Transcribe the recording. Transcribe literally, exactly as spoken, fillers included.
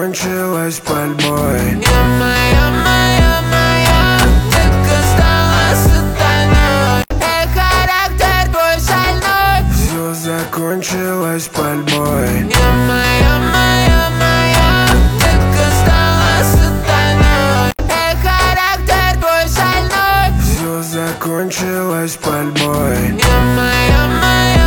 закончилась пальбой. Яма, яма, яма, яма, только стала сатаной. Эй, характер твой шальной. Все закончилось пальбой. Яма, яма, яма, яма, только стала сатаной. Эй, характер твой шальной. Все закончилось пальбой. Яма, яма, яма.